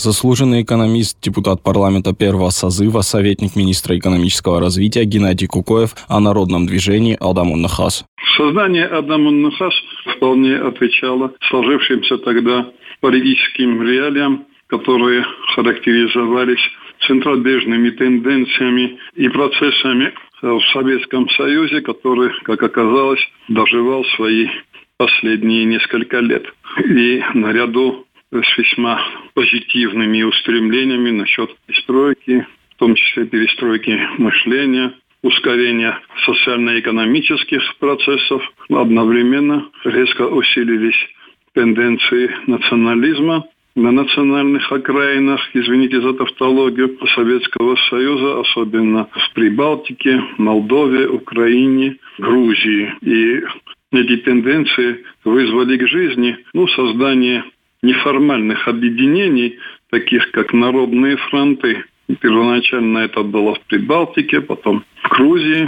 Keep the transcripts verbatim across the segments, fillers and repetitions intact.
Заслуженный экономист, депутат парламента первого созыва, советник министра экономического развития Геннадий Кукоев о народном движении «Адам ун-Нахас». Создание «Адам ун-Нахас» вполне отвечало сложившимся тогда политическим реалиям, которые характеризовались центробежными тенденциями и процессами в Советском Союзе, который, как оказалось, доживал свои последние несколько лет. И наряду с весьма позитивными устремлениями насчет перестройки, в том числе перестройки мышления, ускорения социально-экономических процессов, одновременно резко усилились тенденции национализма на национальных окраинах, извините за тавтологию, Советского Союза, особенно в Прибалтике, Молдове, Украине, Грузии. И эти тенденции вызвали к жизни ну, создание неформальных объединений, таких как народные фронты. Первоначально это было в Прибалтике, потом в Грузии.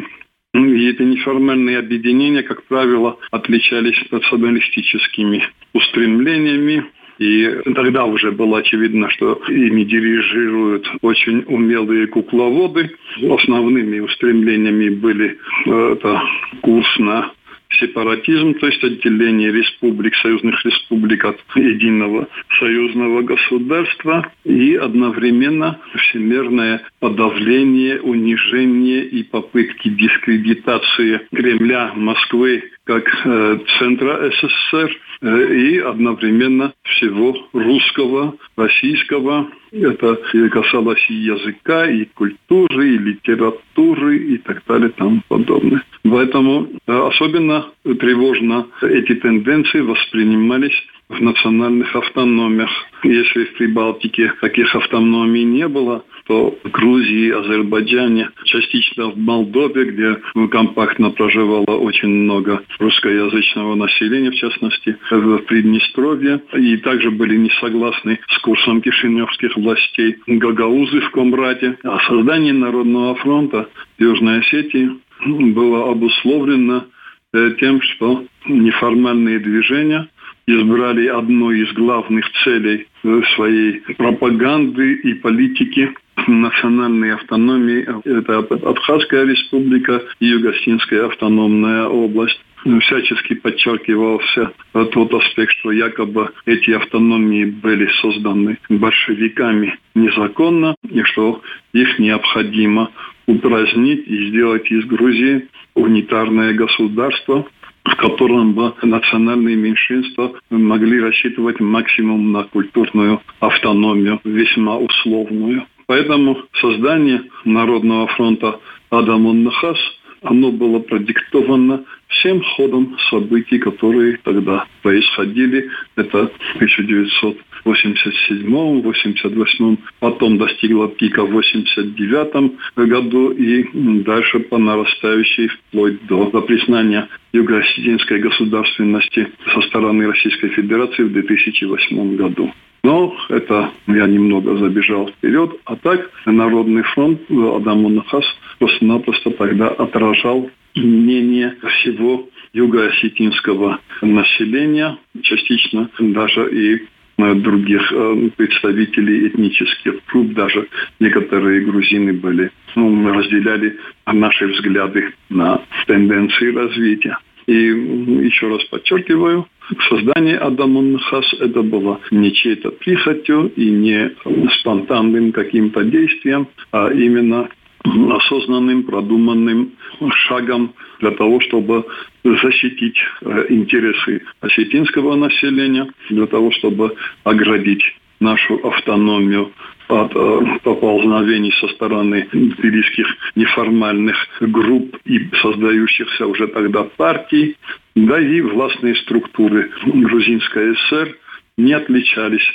И эти неформальные объединения, как правило, отличались националистическими устремлениями. И тогда уже было очевидно, что ими дирижируют очень умелые кукловоды. Основными устремлениями были это курс на сепаратизм, то есть отделение республик, союзных республик от единого союзного государства, и одновременно всемирное подавление, унижение и попытки дискредитации Кремля, Москвы как э, центра СССР э, и одновременно всего русского, российского. Это касалось и языка, и культуры, и литературы, и так далее, и тому подобное. Поэтому э, особенно тревожно эти тенденции воспринимались в национальных автономиях. Если в Прибалтике таких автономий не было, то в Грузии, Азербайджане, частично в Молдове, где компактно проживало очень много русскоязычного населения, в частности, в Приднестровье, и также были не согласны с курсом кишиневских властей гагаузы в Комрате. А создание Народного фронта в Южной Осетии было обусловлено тем, что неформальные движения избрали одной из главных целей своей пропаганды и политики национальной автономии. Это Абхазская республика и Юго-Осетинская автономная область. Всячески подчеркивался тот аспект, что якобы эти автономии были созданы большевиками незаконно, и что их необходимо упразднить и сделать из Грузии унитарное государство, в котором бы национальные меньшинства могли рассчитывать максимум на культурную автономию, весьма условную. Поэтому создание Народного фронта «Адам ун-Нахас» оно было продиктовано всем ходом событий, которые тогда происходили. Это в тысяча девятьсот восемьдесят седьмом — восемьдесят восьмом, потом достигло пика в восемьдесят девятом году и дальше по нарастающей вплоть до, до признания юго-осетинской государственности со стороны Российской Федерации в две тысячи восьмом году. Но это я немного забежал вперед. А так Народный фронт «Адам ун-Нахас» просто-напросто тогда отражал мнение всего юго-осетинского населения, частично даже и других представителей этнических групп, даже некоторые грузины были, ну, разделяли наши взгляды на тенденции развития. И еще раз подчеркиваю, создание «Адам ун-Нахас» это было не чьей-то прихотью и не спонтанным каким-то действием, а именно осознанным, продуманным шагом для того, чтобы защитить интересы осетинского населения, для того, чтобы оградить нашу автономию от поползновений со стороны тбилисских неформальных групп и создающихся уже тогда партий, да и властные структуры Грузинской ССР не отличались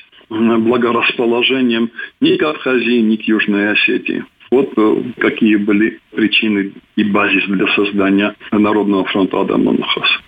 благорасположением ни к Абхазии, ни к Южной Осетии. Вот какие были причины и базис для создания Народного фронта «Адам ун-Нахас».